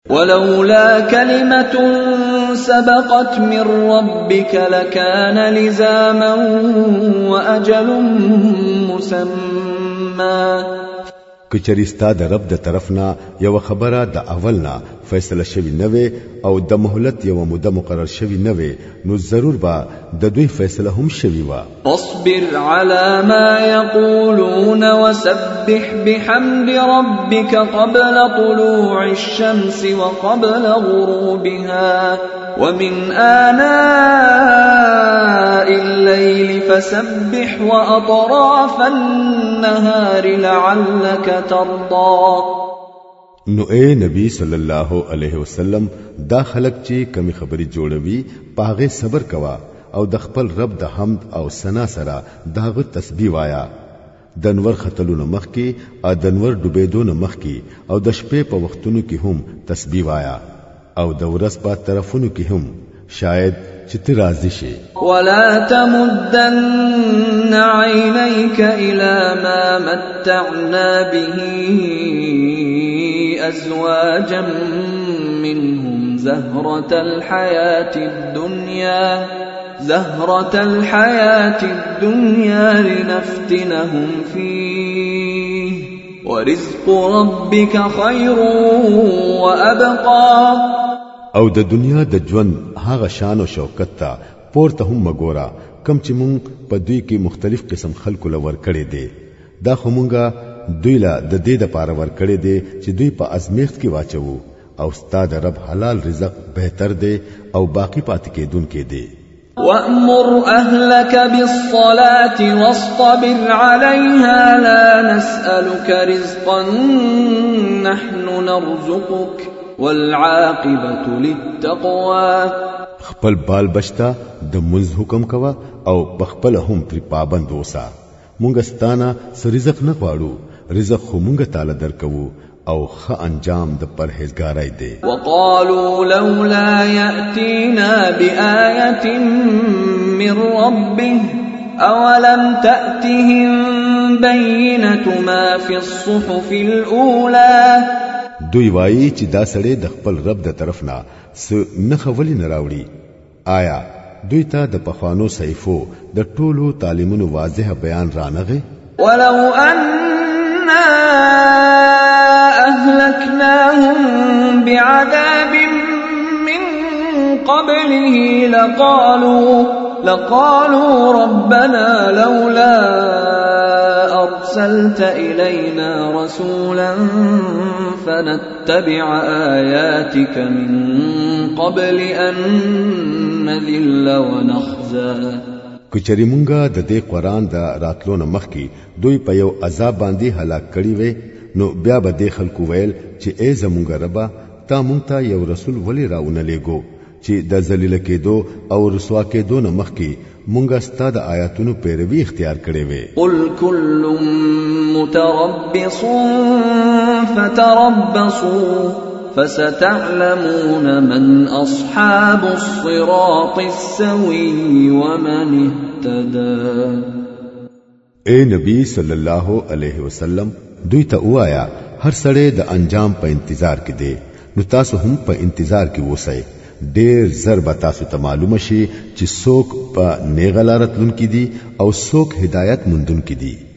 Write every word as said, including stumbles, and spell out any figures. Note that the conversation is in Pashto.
ولولا كلمة سبقت من ربك لكان لزاما وأجل مسمى. کچری ستا د رب د طرفنا یو خبره د اولنا فیصله شوی نوې او د مهلت یو مده مقرر شوی نوې نو ضرور با د دوی فیصله هم شوی وا. اصبر على ما يقولون وسبح بحمد ربك قبل طلوع الشمس وقبل غروبها ومن آناء الليل فسبح وأطراف النهار لعلك ترضى. نو اے نبی صلی الله علیه وسلم دا خلق چې کمی خبري جوړوي پاغه صبر کوا او د خپل رب د حمد او ثنا سره داغه تسبیح وایا. دنور خطلونو مخ کې او دنور ډوبېدون مخ کې او د شپې په وختونو کې هم تسبیح وایا او د ورځ په طرفونو کې هم شاید چې ته راضي شې. ولا تمدن عينيك الى ما متعنا به ازواجا منهم زهرة الحياة الدنيا زهرة الحياة الدنيا لنفتنهم فيه ورزق ربك خير وأبقى. او د دنیا د ژوند هغه شان او شوکت ته پورته هم مګورا کم چې مونږ په دوی کې مختلف قسم خلکو لور کړي دي. دا خو مونږه دوی لا د دې د پاره ور کړي دي چې دوی په ازمیخت کې واچو او ستاد رب حلال رزق بهتر دی او باقی پات کېدون کې دی. وأمر أهلك بالصلاة واصطبر عليها لا نسألك رزقا نحن نرزقك والعاقبة للتقوى. خپل بال بچتا د منځ حکم کوا او بخپل هم پر پابند اوسه. مونږ ستانه رزق نه غواړو، رزق خو مونږ تعالی درکو او خ انجام د پرهیزګارای دی. وقالوا لولا يأتينا بآية من ربه أولم تأتهم بينة ما في الصحف الأولى. دوی وایي چې دا سړی د خپل رب د طرفنا س نه خولي نه راوړي. آیا دوی ته د پخوانو صحیفو د ټولو تعلیمونو واضح بیان رانغه؟ ولو أنا أهلكناهم بعذاب من قبله لقالوا لقالوا ربنا لولا أرسلت إلينا رسولا فنتبع آياتك من قبل أن نذل ونخزى. کچری مونږه د دې قران د راتلو نه مخکي دوی په یو عذاب باندې هلاک کړي وي نو بیا به د خلکو ویل چې ای زمونږ ربا تا مونږ ته یو رسول ولی راونه لګو چې د ذلیل کېدو او رسوا کېدو نه مخکي مونږه ستاسو آیاتونو پیروي اختیار کړې وي. قل كل متربص فتربصوا فستعلمون من أصحاب الصراط السوي ومن اهتدى. اے نبی صلی الله علیه وسلم دوی ته وایا هر سړی د انجام په انتظار کې دی نو تاسو هم په انتظار کې اوسئ. ډیر زر به تاسو ته معلومه شي چې څوک په نیغه لارت لون کې دي او څوک هدایت مندون کې دي.